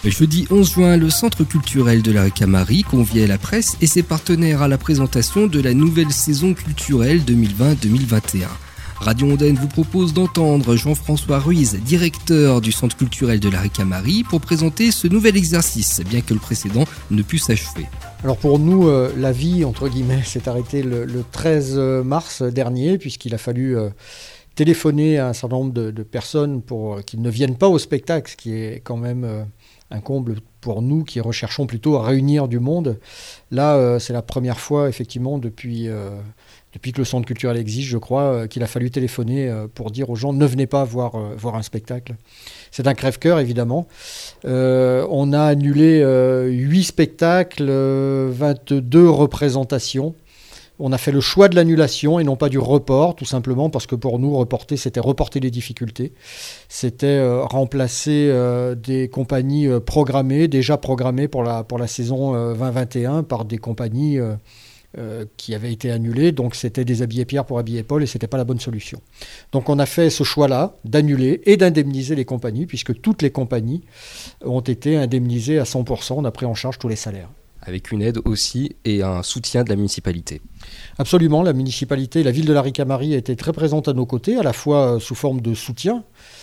Jeudi 11 juin, le Centre culturel de la Ricamarie conviait la presse et ses partenaires à la présentation de la nouvelle saison culturelle 2020-2021. Radio Ondaine vous propose d'entendre Jean-François Ruiz, directeur du Centre culturel de la Ricamarie, pour présenter ce nouvel exercice, bien que le précédent ne pût s'achever. Alors pour nous, la vie, entre guillemets, s'est arrêtée le 13 mars dernier, puisqu'il a fallu téléphoner à un certain nombre de personnes pour qu'ils ne viennent pas au spectacle, ce qui est quand même un comble pour nous qui recherchons plutôt à réunir du monde. Là, c'est la première fois, effectivement, depuis que le centre culturel existe, je crois, qu'il a fallu téléphoner pour dire aux gens ne venez pas voir un spectacle. C'est un crève-cœur, évidemment. On a annulé 8 spectacles, 22 représentations. On a fait le choix de l'annulation et non pas du report, tout simplement parce que pour nous, reporter, c'était reporter les difficultés. C'était remplacer des compagnies déjà programmées pour la saison 2021 par des compagnies qui avaient été annulées. Donc c'était des habillés Pierre pour habiller Paul et ce n'était pas la bonne solution. Donc on a fait ce choix-là d'annuler et d'indemniser les compagnies, puisque toutes les compagnies ont été indemnisées à 100%. On a pris en charge tous les salaires. Avec une aide aussi et un soutien de la municipalité. Absolument, la municipalité, la ville de la Ricamarie a été très présente à nos côtés, à la fois sous forme de soutien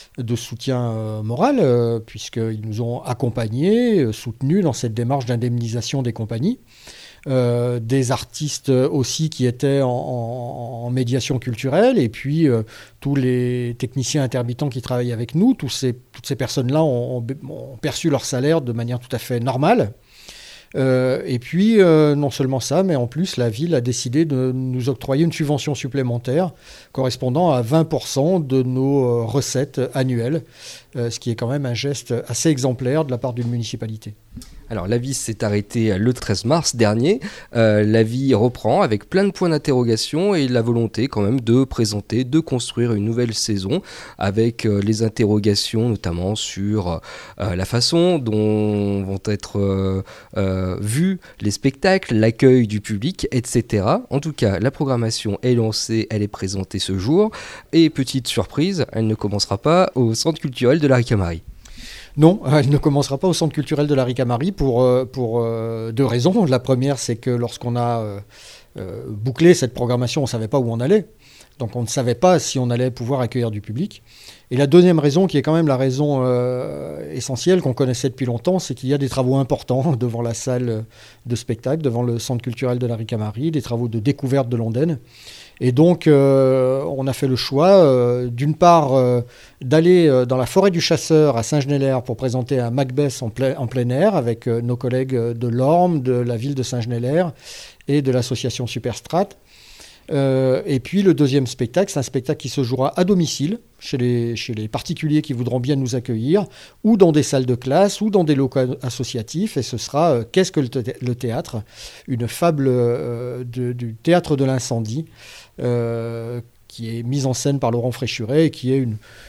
moral, puisqu'ils nous ont accompagnés, soutenus dans cette démarche d'indemnisation des compagnies. Des artistes aussi qui étaient en médiation culturelle, et puis tous les techniciens intermittents qui travaillent avec nous, toutes ces personnes-là ont perçu leur salaire de manière tout à fait normale. Et puis, non seulement ça, mais en plus, la ville a décidé de nous octroyer une subvention supplémentaire correspondant à 20% de nos recettes annuelles, ce qui est quand même un geste assez exemplaire de la part d'une municipalité. Alors la vie s'est arrêtée le 13 mars dernier, la vie reprend avec plein de points d'interrogation et la volonté quand même de présenter, de construire une nouvelle saison avec les interrogations notamment sur la façon dont vont être vus les spectacles, l'accueil du public, etc. En tout cas, la programmation est lancée, elle est présentée ce jour et petite surprise, elle ne commencera pas au Centre culturel de la Ricamarie. Non, elle ne commencera pas au Centre culturel de la Ricamarie pour 2 raisons. La première, c'est que lorsqu'on a bouclé cette programmation, on ne savait pas où on allait. Donc on ne savait pas si on allait pouvoir accueillir du public. Et la deuxième raison, qui est quand même la raison essentielle qu'on connaissait depuis longtemps, c'est qu'il y a des travaux importants devant la salle de spectacle, devant le Centre culturel de la Ricamarie, des travaux de découverte de l'Ondaine. Et donc, on a fait le choix, d'une part, d'aller dans la forêt du Chasseur à Saint-Genélaire pour présenter un Macbeth en plein air avec nos collègues de l'Orme, de la ville de Saint-Genélaire et de l'association Superstrat. Et puis le deuxième spectacle, c'est un spectacle qui se jouera à domicile, chez les particuliers qui voudront bien nous accueillir, ou dans des salles de classe, ou dans des locaux associatifs. Et ce sera Qu'est-ce que le théâtre ? Une fable du théâtre de l'incendie, qui est mise en scène par Laurent Fréchuret et qui est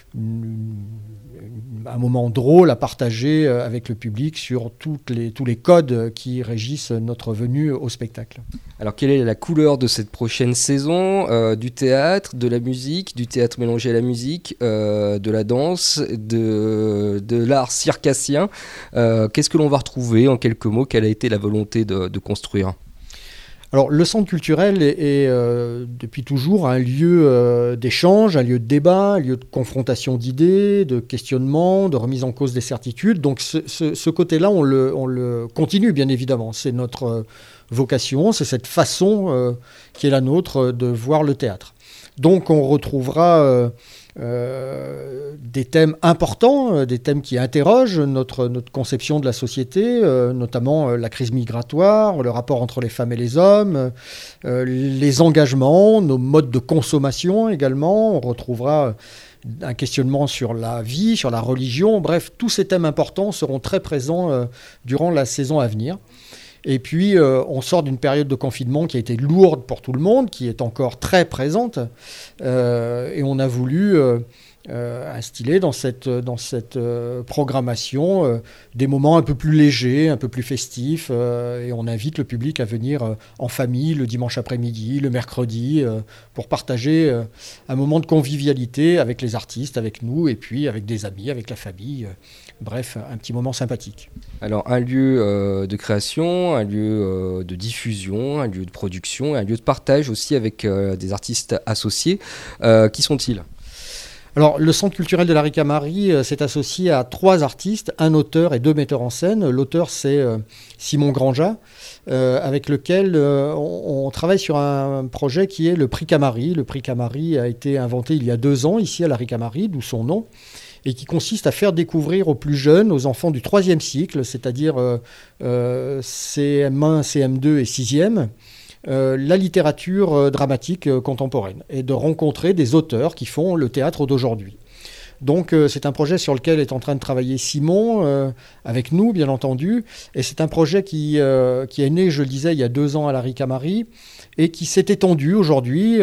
un moment drôle à partager avec le public sur tous les codes qui régissent notre venue au spectacle. Alors quelle est la couleur de cette prochaine saison du théâtre, de la musique, du théâtre mélangé à la musique, de la danse, de l'art circassien qu'est-ce que l'on va retrouver en quelques mots? Quelle a été la volonté de construire? Alors, le centre culturel est depuis toujours un lieu d'échange, un lieu de débat, un lieu de confrontation d'idées, de questionnement, de remise en cause des certitudes. Donc, ce côté-là, on le continue, bien évidemment. C'est notre vocation, c'est cette façon qui est la nôtre de voir le théâtre. Donc, on retrouvera des thèmes importants, des thèmes qui interrogent notre conception de la société, notamment la crise migratoire, le rapport entre les femmes et les hommes, les engagements, nos modes de consommation également. On retrouvera un questionnement sur la vie, sur la religion. Bref, tous ces thèmes importants seront très présents durant la saison à venir. Et puis, on sort d'une période de confinement qui a été lourde pour tout le monde, qui est encore très présente. Et on a voulu instiller dans cette programmation des moments un peu plus légers, un peu plus festifs, et on invite le public à venir en famille le dimanche après-midi, le mercredi, pour partager un moment de convivialité avec les artistes, avec nous, et puis avec des amis, avec la famille. Bref, un petit moment sympathique. Alors, un lieu de création, un lieu de diffusion, un lieu de production, un lieu de partage aussi avec des artistes associés. Qui sont-ils ? Alors, le Centre culturel de la Ricamarie s'est associé à 3 artistes, un auteur et 2 metteurs en scène. L'auteur, c'est Simon Grandjat, avec lequel on travaille sur un projet qui est le Prix Camari. Le Prix Camari a été inventé il y a 2 ans, ici à la Ricamarie, d'où son nom, et qui consiste à faire découvrir aux plus jeunes, aux enfants du 3e cycle, c'est-à-dire CM1, CM2 et 6e, la littérature dramatique contemporaine, et de rencontrer des auteurs qui font le théâtre d'aujourd'hui. Donc c'est un projet sur lequel est en train de travailler Simon, avec nous bien entendu, et c'est un projet qui est né, je le disais, il y a 2 ans à la Ricamarie, et qui s'est étendu aujourd'hui,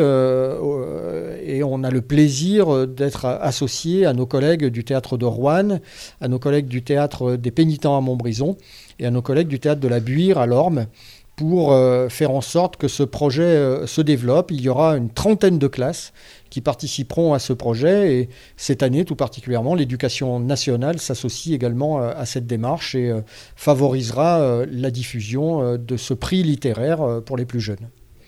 et on a le plaisir d'être associé à nos collègues du théâtre de Roanne, à nos collègues du théâtre des Pénitents à Montbrison, et à nos collègues du théâtre de la Buire à Lorme, pour faire en sorte que ce projet se développe. Il y aura une 30aine de classes qui participeront à ce projet, et cette année tout particulièrement, l'éducation nationale s'associe également à cette démarche et favorisera la diffusion de ce prix littéraire pour les plus jeunes.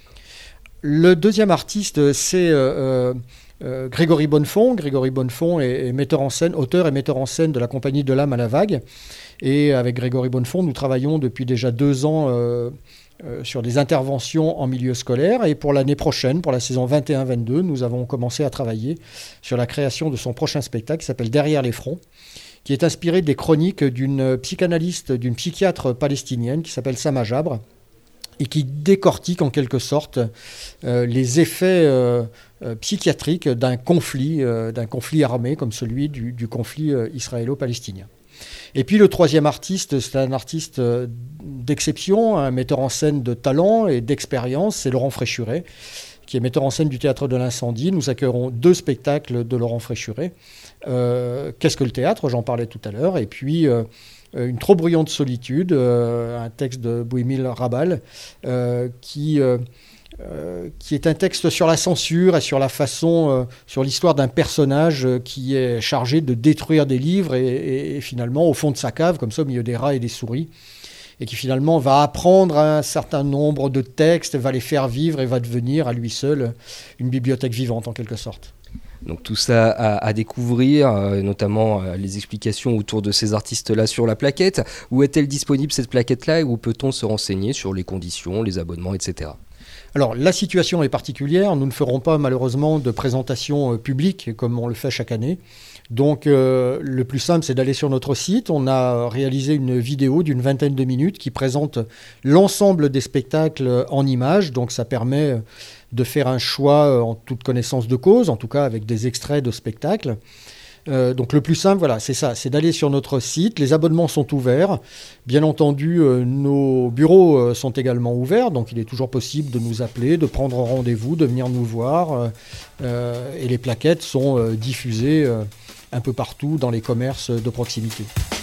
Le deuxième artiste, c'est Grégory Bonnefond. Grégory Bonnefond est metteur en scène, auteur et metteur en scène de la compagnie de l'âme à la vague. Et avec Grégory Bonnefond, nous travaillons depuis déjà 2 ans sur des interventions en milieu scolaire. Et pour l'année prochaine, pour la saison 21-22, nous avons commencé à travailler sur la création de son prochain spectacle qui s'appelle Derrière les fronts, qui est inspiré des chroniques d'une psychanalyste, d'une psychiatre palestinienne qui s'appelle Sama Jabre, et qui décortique en quelque sorte les effets psychiatriques d'un conflit armé comme celui du conflit israélo-palestinien. Et puis le 3e artiste, c'est un artiste d'exception, un metteur en scène de talent et d'expérience, c'est Laurent Fréchuret, qui est metteur en scène du Théâtre de l'Incendie. Nous accueillerons 2 spectacles de Laurent Fréchuret. Qu'est-ce que le théâtre ? J'en parlais tout à l'heure. Et puis Une trop bruyante solitude, un texte de Bouimil Rabal, qui est un texte sur la censure et sur la façon, sur l'histoire d'un personnage qui est chargé de détruire des livres et finalement au fond de sa cave, comme ça au milieu des rats et des souris, et qui finalement va apprendre un certain nombre de textes, va les faire vivre et va devenir à lui seul une bibliothèque vivante en quelque sorte. Donc tout ça à découvrir, notamment les explications autour de ces artistes-là sur la plaquette. Où est-elle disponible cette plaquette-là et où peut-on se renseigner sur les conditions, les abonnements, etc. Alors la situation est particulière, nous ne ferons pas malheureusement de présentation publique comme on le fait chaque année. Donc le plus simple c'est d'aller sur notre site. On a réalisé une vidéo d'une 20aine de minutes qui présente l'ensemble des spectacles en images. Donc ça permet de faire un choix en toute connaissance de cause, en tout cas avec des extraits de spectacles. Donc le plus simple, voilà, c'est ça, c'est d'aller sur notre site. Les abonnements sont ouverts. Bien entendu, nos bureaux sont également ouverts, donc il est toujours possible de nous appeler, de prendre rendez-vous, de venir nous voir. Et les plaquettes sont diffusées un peu partout dans les commerces de proximité.